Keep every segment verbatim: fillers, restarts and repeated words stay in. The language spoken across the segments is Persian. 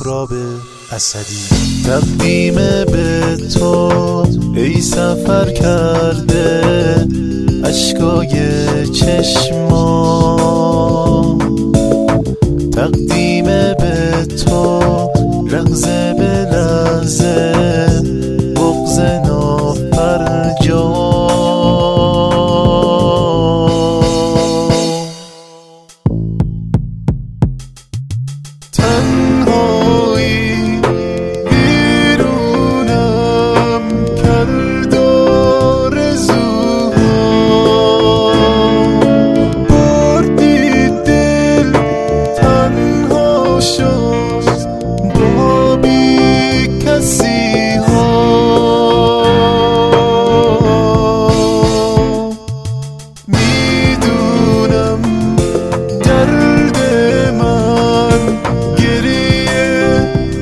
سهراب اسدی. تقدیم به تو ای سفر کرده اشکای چشما، تقدیم به تو لحظه به لحظه بغض نافرجام. تنهایی بیرونم کرد آرزوها، بردی دل تنها شد با بی کسی ها. میدونم درد من گریه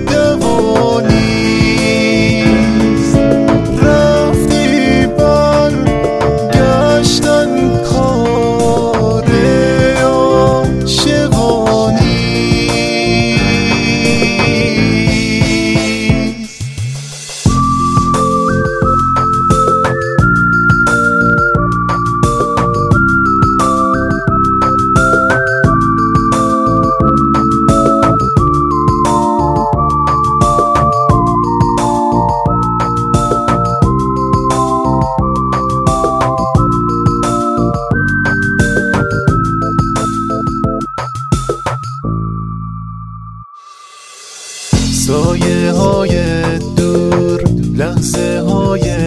دوانیست، رفتی بر گشتن کار عاشقانیست. سایه های دور، لحظه های